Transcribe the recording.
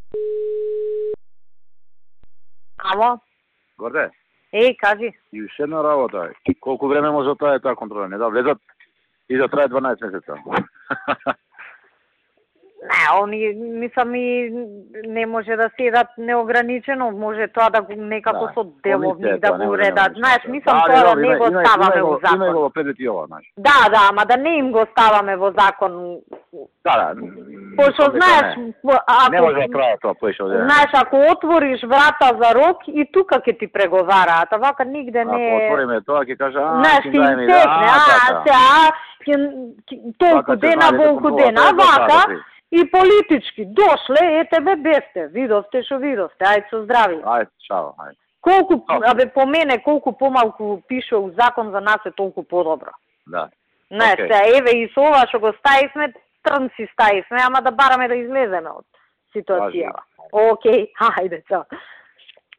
Ало? Горде? Кажи. И уште една работа. Колку време може да трае таа контрола? Не да влезат и да трае 12 месеца. Не, они, мислам и не може да седат неограничено, може тоа да го некако со деловник да го уредат. Знаеш, мислам тоа да не го ставаме во закон. Има го предвид и ова, знаеш. Да, ама да не им го ставаме во закон. Да. Пошто знаеш, не може да трае тоа поише од. Знаеш, ако отвориш врата за рок и тука ќе ти преговараат, а вака нигде не е. Ако отвориме тоа ќе каже, знаеш, ќе им текне, толку дена, волку дена, вака. И политички дошле, тебе бесте, видовте што видовте, ајде со здравје. Ајде, чао, ајде. Колку, по мене, колку помалку пише у закон за нас е толку подобро. Да. Знаеш, еве и со ова што го ставивме, трн си ставивме, ама да бараме да излеземе од ситуацијава. Океј, ајде, чао.